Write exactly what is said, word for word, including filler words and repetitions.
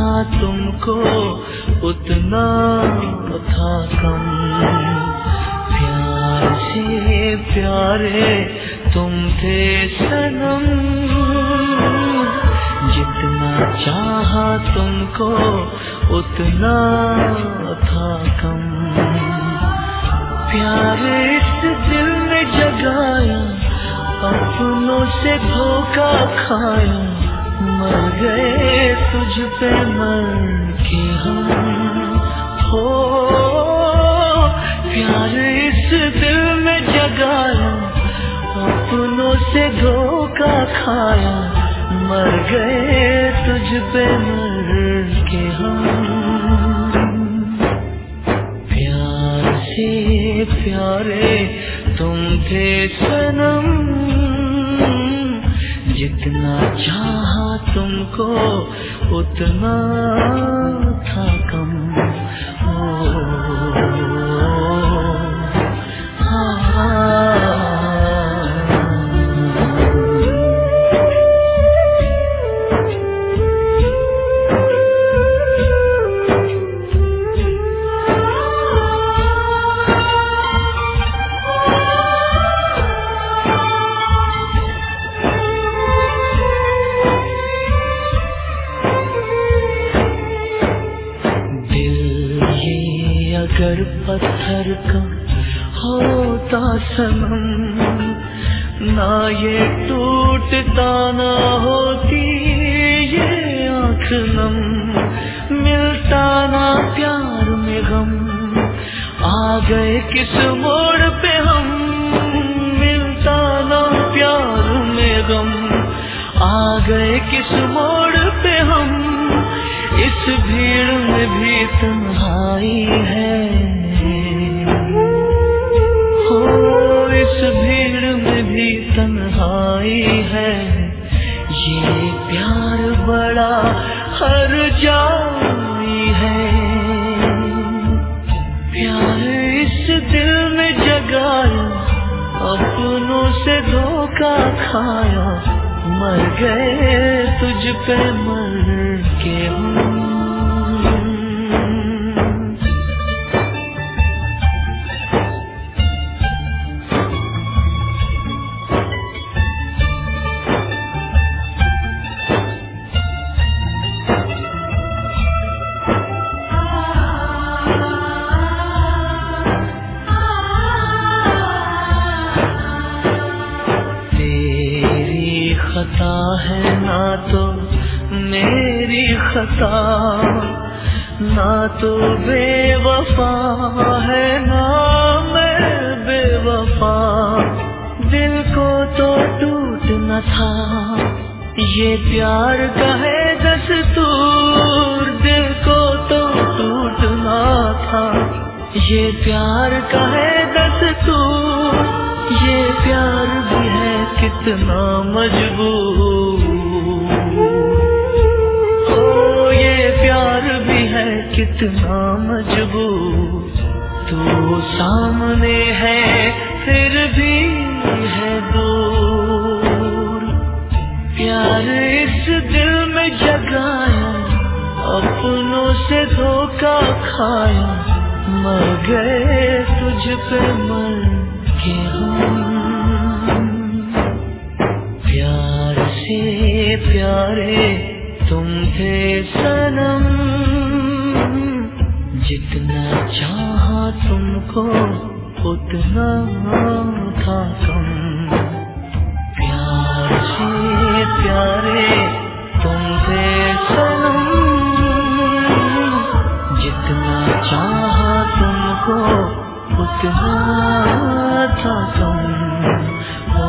चाहा तुमको उतना था कम। प्यार से प्यारे तुम थे सनम, जितना चाहा तुमको उतना था कम। प्यार इस दिल में जगाया, अपनों से धोखा खाया, मर गए तुझ पे मर के हम। हो प्यार इस दिल में जगाया, अपनों से धोखा खाया, मर गए तुझ पे मर के हम। प्यार से प्यारे तुम थे सनम, जितना चाहा तुमको उतना था कम। ओ, अगर पत्थर का होता सनम, ना ये टूटता ना होती ये आँख नम। मिलता ना प्यार में गम, आ गए किस मोड़ पे हम। मिलता ना प्यार में गम, आ गए किस मोड़ पे हम। इस भीड़ में भी तन्हाई है, हो इस भीड़ में भी तन्हाई है। ये प्यार बड़ा हर जाई है। प्यार इस दिल में जगाया, अपनों से धोखा खाया, मर गए तुझ पे मर के हम। खता है ना तो मेरी खता, ना तो बेवफा है ना मैं बेवफा। दिल को तो टूटना था, ये प्यार का है दस्तूर। दिल को तो टूटना था, ये प्यार का है दस्तूर। ये प्यार भी है कितना मजबूर, ओ ये प्यार भी है कितना मजबूर। तू सामने है फिर भी है दूर। प्यार इस दिल में जगाया, अपनों से धोखा खाया, मर गए तुझ पे मर के हम। प्यार से प्यारे तुम थे सनम, जितना चाहा तुमको उतना था कम। प्यार से प्यारे तुम थे सनम, जितना चाहा तुमको उतना था कम।